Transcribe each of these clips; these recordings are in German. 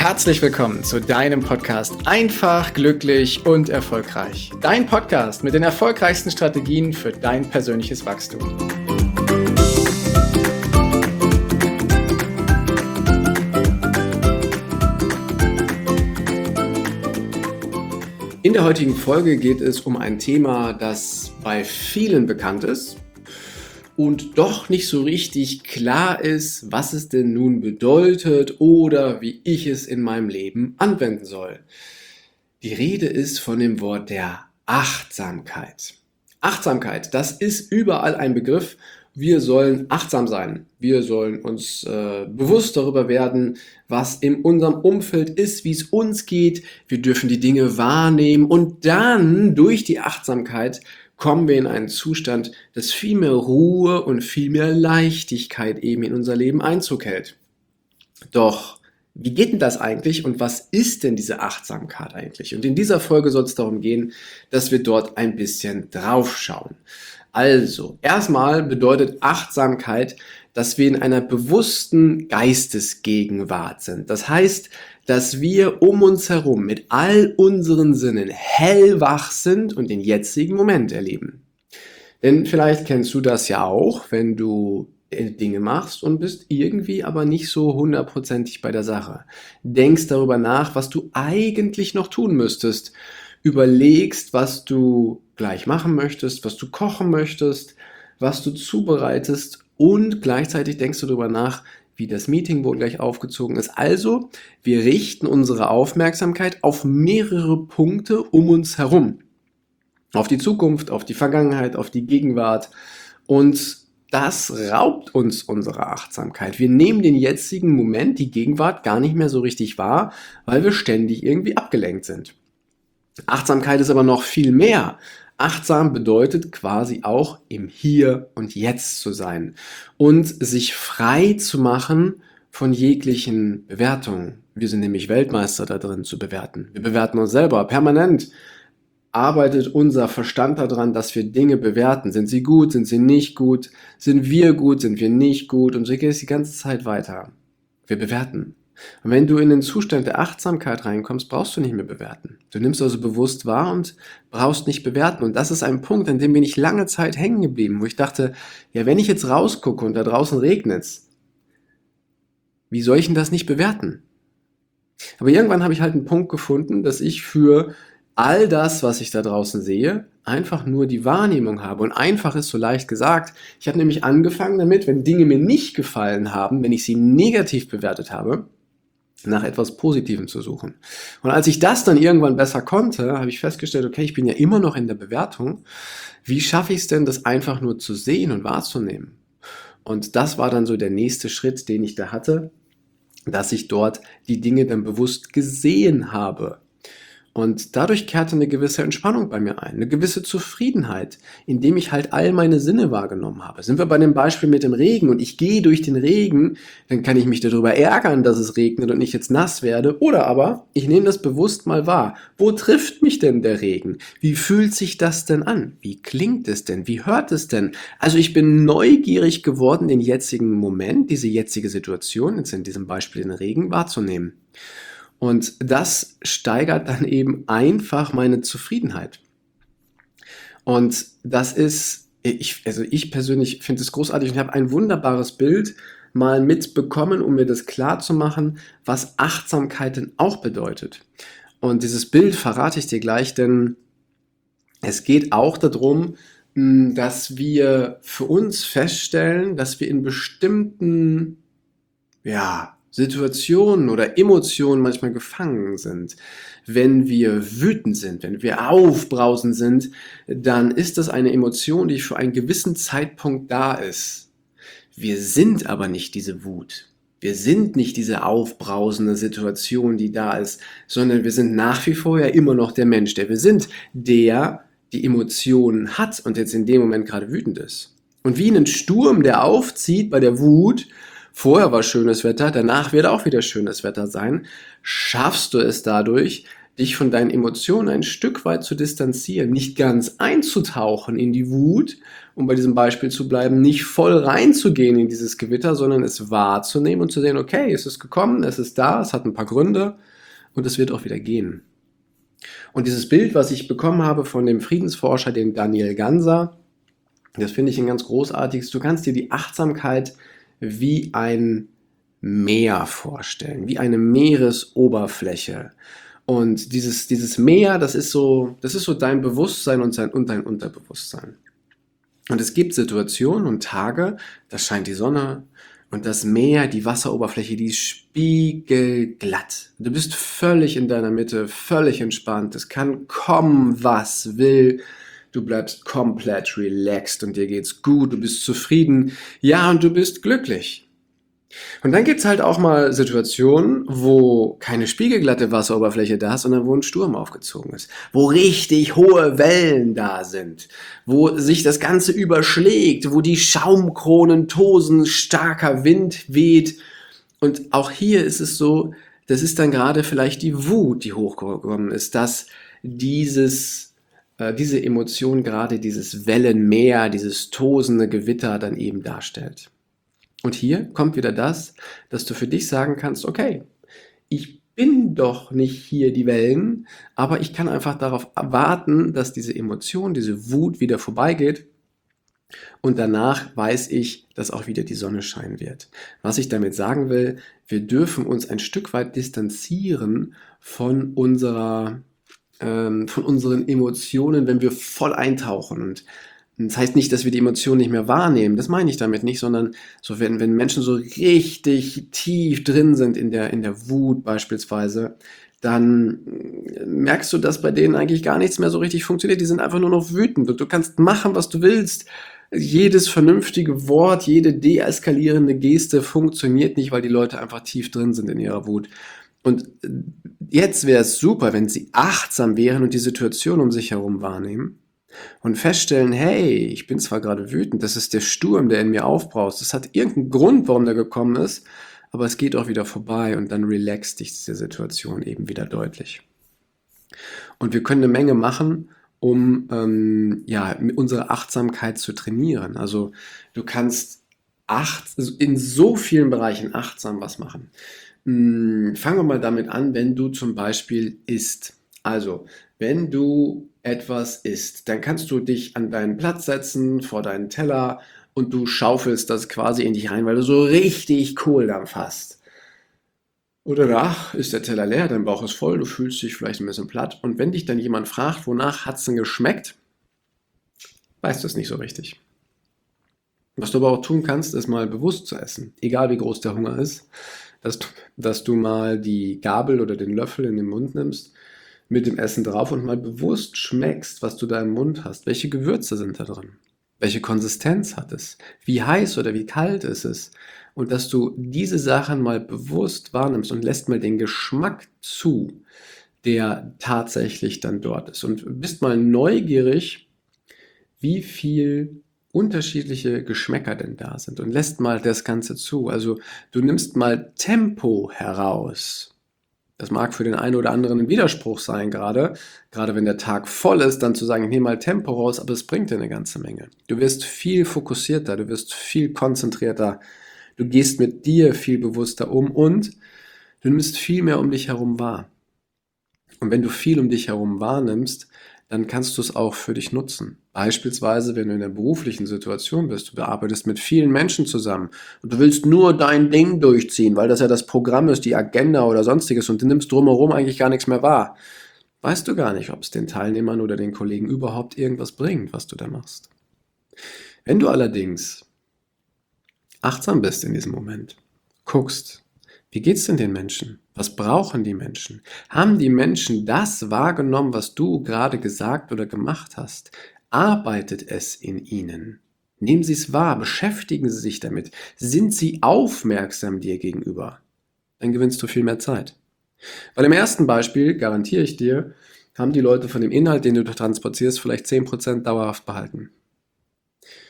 Herzlich willkommen zu deinem Podcast Einfach, glücklich und erfolgreich. Dein Podcast mit den erfolgreichsten Strategien für dein persönliches Wachstum. In der heutigen Folge geht es um ein Thema, das bei vielen bekannt ist und doch nicht so richtig klar ist, was es denn nun bedeutet oder wie ich es in meinem Leben anwenden soll. Die Rede ist von dem Wort der Achtsamkeit. Achtsamkeit, das ist überall ein Begriff. Wir sollen achtsam sein. Wir sollen uns bewusst darüber werden, was in unserem Umfeld ist, wie es uns geht. Wir dürfen die Dinge wahrnehmen und dann durch die Achtsamkeit kommen wir in einen Zustand, dass viel mehr Ruhe und viel mehr Leichtigkeit eben in unser Leben Einzug hält. Doch wie geht denn das eigentlich und was ist denn diese Achtsamkeit eigentlich? Und in dieser Folge soll es darum gehen, dass wir dort ein bisschen drauf schauen. Also, erstmal bedeutet Achtsamkeit, dass wir in einer bewussten Geistesgegenwart sind. Das heißt, dass wir um uns herum mit all unseren Sinnen hellwach sind und den jetzigen Moment erleben. Denn vielleicht kennst du das ja auch, wenn du Dinge machst und bist irgendwie aber nicht so hundertprozentig bei der Sache. Denkst darüber nach, was du eigentlich noch tun müsstest. Überlegst, was du gleich machen möchtest, was du kochen möchtest, was du zubereitest und gleichzeitig denkst du darüber nach, wie das Meeting wohl gleich aufgezogen ist. Also, wir richten unsere Aufmerksamkeit auf mehrere Punkte um uns herum. Auf die Zukunft, auf die Vergangenheit, auf die Gegenwart und das raubt uns unsere Achtsamkeit. Wir nehmen den jetzigen Moment, die Gegenwart, gar nicht mehr so richtig wahr, weil wir ständig irgendwie abgelenkt sind. Achtsamkeit ist aber noch viel mehr. Achtsam bedeutet quasi auch im Hier und Jetzt zu sein und sich frei zu machen von jeglichen Bewertungen. Wir sind nämlich Weltmeister da drin zu bewerten. Wir bewerten uns selber permanent. Arbeitet unser Verstand daran, dass wir Dinge bewerten. Sind sie gut, sind sie nicht gut? Sind wir gut, sind wir nicht gut? Und so geht es die ganze Zeit weiter. Wir bewerten. Und wenn du in den Zustand der Achtsamkeit reinkommst, brauchst du nicht mehr bewerten. Du nimmst also bewusst wahr und brauchst nicht bewerten. Und das ist ein Punkt, an dem bin ich lange Zeit hängen geblieben, wo ich dachte, ja, wenn ich jetzt rausgucke und da draußen regnet's, wie soll ich denn das nicht bewerten? Aber irgendwann habe ich halt einen Punkt gefunden, dass ich für all das, was ich da draußen sehe, einfach nur die Wahrnehmung habe. Und einfach ist so leicht gesagt. Ich habe nämlich angefangen damit, wenn Dinge mir nicht gefallen haben, wenn ich sie negativ bewertet habe, nach etwas Positivem zu suchen. Und als ich das dann irgendwann besser konnte, habe ich festgestellt, okay, ich bin ja immer noch in der Bewertung. Wie schaffe ich es denn, das einfach nur zu sehen und wahrzunehmen? Und das war dann so der nächste Schritt, den ich da hatte, dass ich dort die Dinge dann bewusst gesehen habe. Und dadurch kehrte eine gewisse Entspannung bei mir ein, eine gewisse Zufriedenheit, indem ich halt all meine Sinne wahrgenommen habe. Sind wir bei dem Beispiel mit dem Regen und ich gehe durch den Regen, dann kann ich mich darüber ärgern, dass es regnet und ich jetzt nass werde. Oder aber ich nehme das bewusst mal wahr. Wo trifft mich denn der Regen? Wie fühlt sich das denn an? Wie klingt es denn? Wie hört es denn? Also ich bin neugierig geworden, den jetzigen Moment, diese jetzige Situation, jetzt in diesem Beispiel den Regen, wahrzunehmen. Und das steigert dann eben einfach meine Zufriedenheit. Und das ist, ich persönlich finde es großartig und ich habe ein wunderbares Bild mal mitbekommen, um mir das klar zu machen, was Achtsamkeit denn auch bedeutet. Und dieses Bild verrate ich dir gleich, denn es geht auch darum, dass wir für uns feststellen, dass wir in bestimmten, Situationen oder Emotionen manchmal gefangen sind. Wenn wir wütend sind, wenn wir aufbrausend sind, dann ist das eine Emotion, die für einen gewissen Zeitpunkt da ist. Wir sind aber nicht diese Wut. Wir sind nicht diese aufbrausende Situation, die da ist, sondern wir sind nach wie vor ja immer noch der Mensch, der wir sind, der die Emotionen hat und jetzt in dem Moment gerade wütend ist. Und wie ein Sturm, der aufzieht bei der Wut, vorher war schönes Wetter, danach wird auch wieder schönes Wetter sein, schaffst du es dadurch, dich von deinen Emotionen ein Stück weit zu distanzieren, nicht ganz einzutauchen in die Wut, um bei diesem Beispiel zu bleiben, nicht voll reinzugehen in dieses Gewitter, sondern es wahrzunehmen und zu sehen, okay, es ist gekommen, es ist da, es hat ein paar Gründe und es wird auch wieder gehen. Und dieses Bild, was ich bekommen habe von dem Friedensforscher, dem Daniel Ganser, das finde ich ein ganz großartiges. Du kannst dir die Achtsamkeit wie ein Meer vorstellen, wie eine Meeresoberfläche. Und dieses Meer, das ist so dein Bewusstsein und dein Unterbewusstsein. Und es gibt Situationen und Tage, da scheint die Sonne und das Meer, die Wasseroberfläche, die ist spiegelglatt. Du bist völlig in deiner Mitte, völlig entspannt. Es kann kommen, was will. Du bleibst komplett relaxed und dir geht's gut, du bist zufrieden. Ja, und du bist glücklich. Und dann gibt's halt auch mal Situationen, wo keine spiegelglatte Wasseroberfläche da ist, sondern wo ein Sturm aufgezogen ist. Wo richtig hohe Wellen da sind. Wo sich das Ganze überschlägt. Wo die Schaumkronen tosen, starker Wind weht. Und auch hier ist es so, das ist dann gerade vielleicht die Wut, die hochgekommen ist, dass diese Emotion gerade dieses Wellenmeer, dieses tosende Gewitter dann eben darstellt. Und hier kommt wieder das, dass du für dich sagen kannst, okay, ich bin doch nicht hier die Wellen, aber ich kann einfach darauf warten, dass diese Emotion, diese Wut wieder vorbeigeht und danach weiß ich, dass auch wieder die Sonne scheinen wird. Was ich damit sagen will, wir dürfen uns ein Stück weit distanzieren von unseren Emotionen, wenn wir voll eintauchen. Und das heißt nicht, dass wir die Emotionen nicht mehr wahrnehmen. Das meine ich damit nicht, sondern so, wenn Menschen so richtig tief drin sind in der Wut beispielsweise, dann merkst du, dass bei denen eigentlich gar nichts mehr so richtig funktioniert. Die sind einfach nur noch wütend und du kannst machen, was du willst. Jedes vernünftige Wort, jede deeskalierende Geste funktioniert nicht, weil die Leute einfach tief drin sind in ihrer Wut. Und jetzt wäre es super, wenn sie achtsam wären und die Situation um sich herum wahrnehmen und feststellen, hey, ich bin zwar gerade wütend, das ist der Sturm, der in mir aufbraust. Das hat irgendeinen Grund, warum der gekommen ist, aber es geht auch wieder vorbei und dann relaxt dich diese Situation eben wieder deutlich. Und wir können eine Menge machen, um unsere Achtsamkeit zu trainieren. Also du kannst in so vielen Bereichen achtsam was machen. Fangen wir mal damit an, wenn du zum Beispiel isst. Also, wenn du etwas isst, dann kannst du dich an deinen Platz setzen, vor deinen Teller und du schaufelst das quasi in dich rein, weil du so richtig Kohldampf hast. Oder danach ist der Teller leer, dein Bauch ist voll, du fühlst dich vielleicht ein bisschen platt und wenn dich dann jemand fragt, wonach hat es denn geschmeckt, weißt du es nicht so richtig. Was du aber auch tun kannst, ist mal bewusst zu essen, egal wie groß der Hunger ist, dass du mal die Gabel oder den Löffel in den Mund nimmst, mit dem Essen drauf und mal bewusst schmeckst, was du da im Mund hast. Welche Gewürze sind da drin? Welche Konsistenz hat es? Wie heiß oder wie kalt ist es? Und dass du diese Sachen mal bewusst wahrnimmst und lässt mal den Geschmack zu, der tatsächlich dann dort ist. Und bist mal neugierig, wie viel unterschiedliche Geschmäcker denn da sind und lässt mal das Ganze zu. Also du nimmst mal Tempo heraus. Das mag für den einen oder anderen ein Widerspruch sein, gerade wenn der Tag voll ist, dann zu sagen, ich nehme mal Tempo raus, aber es bringt dir eine ganze Menge. Du wirst viel fokussierter, du wirst viel konzentrierter, du gehst mit dir viel bewusster um und du nimmst viel mehr um dich herum wahr. Und wenn du viel um dich herum wahrnimmst, dann kannst du es auch für dich nutzen. Beispielsweise, wenn du in einer beruflichen Situation bist, du arbeitest mit vielen Menschen zusammen und du willst nur dein Ding durchziehen, weil das ja das Programm ist, die Agenda oder sonstiges und du nimmst drumherum eigentlich gar nichts mehr wahr. Weißt du gar nicht, ob es den Teilnehmern oder den Kollegen überhaupt irgendwas bringt, was du da machst. Wenn du allerdings achtsam bist in diesem Moment, guckst, wie geht's denn den Menschen? Was brauchen die Menschen? Haben die Menschen das wahrgenommen, was du gerade gesagt oder gemacht hast? Arbeitet es in ihnen? Nehmen Sie es wahr, beschäftigen Sie sich damit. Sind Sie aufmerksam dir gegenüber? Dann gewinnst du viel mehr Zeit. Bei dem ersten Beispiel, garantiere ich dir, haben die Leute von dem Inhalt, den du transportierst, vielleicht 10% dauerhaft behalten.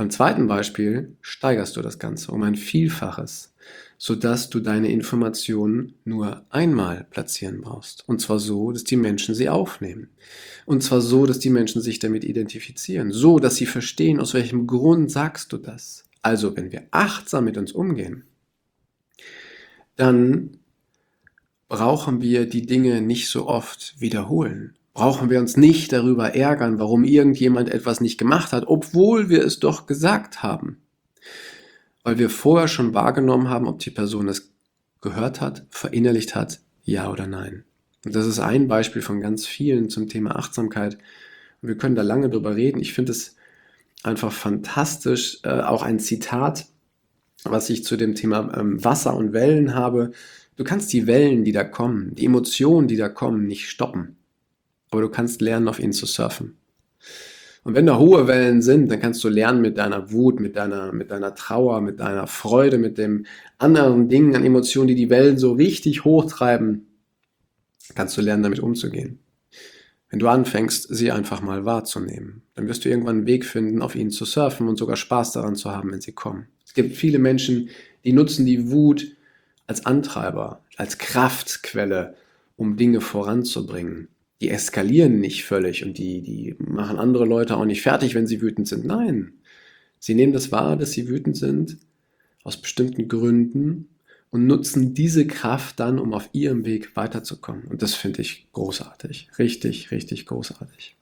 Beim zweiten Beispiel steigerst du das Ganze um ein Vielfaches, sodass du deine Informationen nur einmal platzieren brauchst. Und zwar so, dass die Menschen sie aufnehmen. Und zwar so, dass die Menschen sich damit identifizieren. So, dass sie verstehen, aus welchem Grund sagst du das. Also, wenn wir achtsam mit uns umgehen, dann brauchen wir die Dinge nicht so oft wiederholen. Brauchen wir uns nicht darüber ärgern, warum irgendjemand etwas nicht gemacht hat, obwohl wir es doch gesagt haben. Weil wir vorher schon wahrgenommen haben, ob die Person es gehört hat, verinnerlicht hat, ja oder nein. Und das ist ein Beispiel von ganz vielen zum Thema Achtsamkeit. Und wir können da lange drüber reden. Ich finde es einfach fantastisch. Auch ein Zitat, was ich zu dem Thema Wasser und Wellen habe. Du kannst die Wellen, die da kommen, die Emotionen, die da kommen, nicht stoppen. Aber du kannst lernen, auf ihnen zu surfen. Und wenn da hohe Wellen sind, dann kannst du lernen, mit deiner Wut, mit deiner Trauer, mit deiner Freude, mit dem anderen Dingen an Emotionen, die die Wellen so richtig hochtreiben, kannst du lernen, damit umzugehen. Wenn du anfängst, sie einfach mal wahrzunehmen, dann wirst du irgendwann einen Weg finden, auf ihnen zu surfen und sogar Spaß daran zu haben, wenn sie kommen. Es gibt viele Menschen, die nutzen die Wut als Antreiber, als Kraftquelle, um Dinge voranzubringen. Die eskalieren nicht völlig und die machen andere Leute auch nicht fertig, wenn sie wütend sind. Nein, sie nehmen das wahr, dass sie wütend sind, aus bestimmten Gründen und nutzen diese Kraft dann, um auf ihrem Weg weiterzukommen. Und das finde ich großartig, richtig, richtig großartig.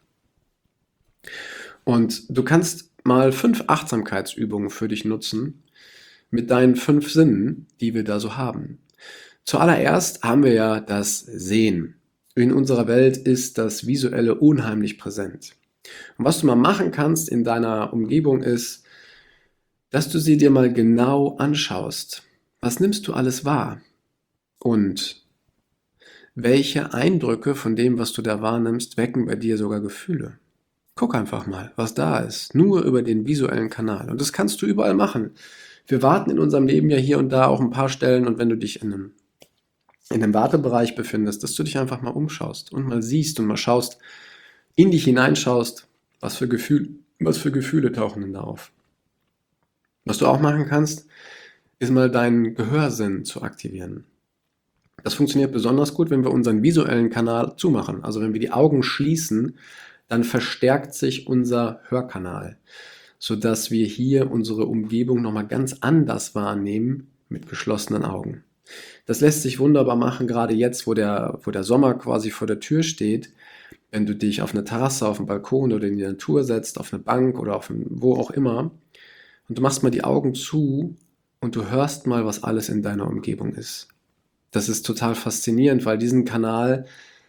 Und du kannst mal 5 Achtsamkeitsübungen für dich nutzen mit deinen 5 Sinnen, die wir da so haben. Zuallererst haben wir ja das Sehen. In unserer Welt ist das Visuelle unheimlich präsent. Und was du mal machen kannst in deiner Umgebung ist, dass du sie dir mal genau anschaust. Was nimmst du alles wahr? Und welche Eindrücke von dem, was du da wahrnimmst, wecken bei dir sogar Gefühle? Guck einfach mal, was da ist. Nur über den visuellen Kanal. Und das kannst du überall machen. Wir warten in unserem Leben ja hier und da auch ein paar Stellen. Und wenn du dich in einem Wartebereich befindest, dass du dich einfach mal umschaust und mal siehst und mal schaust, in dich hineinschaust, was für Gefühle tauchen denn da auf. Was du auch machen kannst, ist mal deinen Gehörsinn zu aktivieren. Das funktioniert besonders gut, wenn wir unseren visuellen Kanal zumachen. Also wenn wir die Augen schließen, dann verstärkt sich unser Hörkanal, sodass wir hier unsere Umgebung nochmal ganz anders wahrnehmen mit geschlossenen Augen. Das lässt sich wunderbar machen, gerade jetzt, wo der Sommer quasi vor der Tür steht, wenn du dich auf eine Terrasse, auf einen Balkon oder in die Natur setzt, auf eine Bank oder wo auch immer und du machst mal die Augen zu und du hörst mal, was alles in deiner Umgebung ist. Das ist total faszinierend, weil diesen Kanal,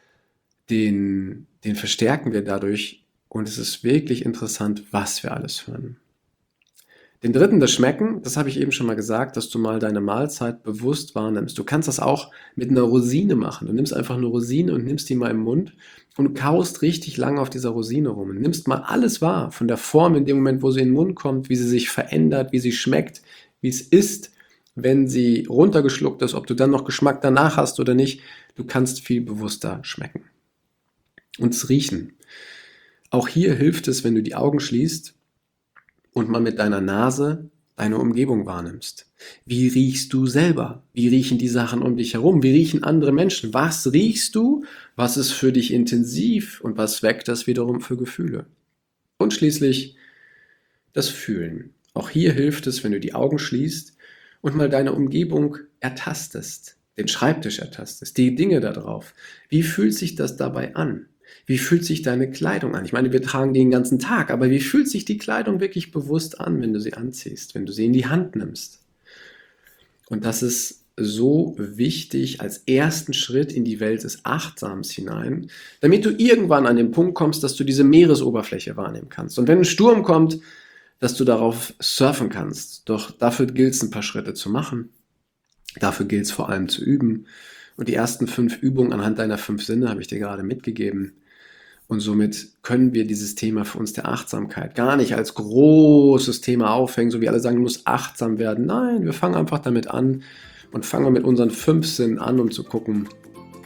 den verstärken wir dadurch und es ist wirklich interessant, was wir alles hören. Den dritten, das Schmecken, das habe ich eben schon mal gesagt, dass du mal deine Mahlzeit bewusst wahrnimmst. Du kannst das auch mit einer Rosine machen. Du nimmst einfach eine Rosine und nimmst die mal im Mund und kaust richtig lange auf dieser Rosine rum. Und nimmst mal alles wahr, von der Form in dem Moment, wo sie in den Mund kommt, wie sie sich verändert, wie sie schmeckt, wie es ist, wenn sie runtergeschluckt ist, ob du dann noch Geschmack danach hast oder nicht. Du kannst viel bewusster schmecken. Und das Riechen. Auch hier hilft es, wenn du die Augen schließt und mal mit deiner Nase deine Umgebung wahrnimmst. Wie riechst du selber? Wie riechen die Sachen um dich herum? Wie riechen andere Menschen? Was riechst du? Was ist für dich intensiv? Und was weckt das wiederum für Gefühle? Und schließlich das Fühlen. Auch hier hilft es, wenn du die Augen schließt und mal deine Umgebung ertastest, den Schreibtisch ertastest, die Dinge da drauf. Wie fühlt sich das dabei an? Wie fühlt sich deine Kleidung an? Ich meine, wir tragen die den ganzen Tag, aber wie fühlt sich die Kleidung wirklich bewusst an, wenn du sie anziehst, wenn du sie in die Hand nimmst? Und das ist so wichtig als ersten Schritt in die Welt des Achtsams hinein, damit du irgendwann an den Punkt kommst, dass du diese Meeresoberfläche wahrnehmen kannst. Und wenn ein Sturm kommt, dass du darauf surfen kannst. Doch dafür gilt es, ein paar Schritte zu machen. Dafür gilt es vor allem zu üben. Und die ersten 5 Übungen anhand deiner 5 Sinne habe ich dir gerade mitgegeben. Und somit können wir dieses Thema für uns der Achtsamkeit gar nicht als großes Thema aufhängen, so wie alle sagen, du musst achtsam werden. Nein, wir fangen einfach damit an und fangen mit unseren 5 Sinnen an, um zu gucken,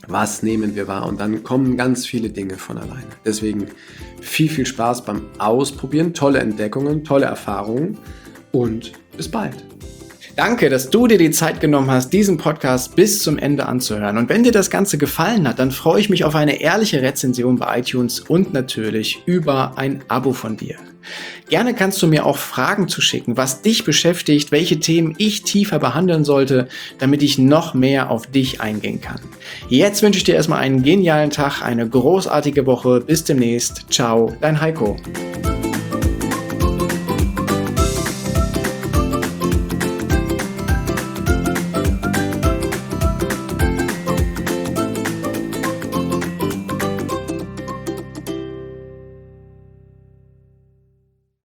Was nehmen wir wahr? Und dann kommen ganz viele Dinge von alleine. Deswegen viel Spaß beim Ausprobieren, tolle Entdeckungen, tolle Erfahrungen und bis bald. Danke, dass du dir die Zeit genommen hast, diesen Podcast bis zum Ende anzuhören. Und wenn dir das Ganze gefallen hat, dann freue ich mich auf eine ehrliche Rezension bei iTunes und natürlich über ein Abo von dir. Gerne kannst du mir auch Fragen zuschicken, was dich beschäftigt, welche Themen ich tiefer behandeln sollte, damit ich noch mehr auf dich eingehen kann. Jetzt wünsche ich dir erstmal einen genialen Tag, eine großartige Woche. Bis demnächst. Ciao, dein Heiko.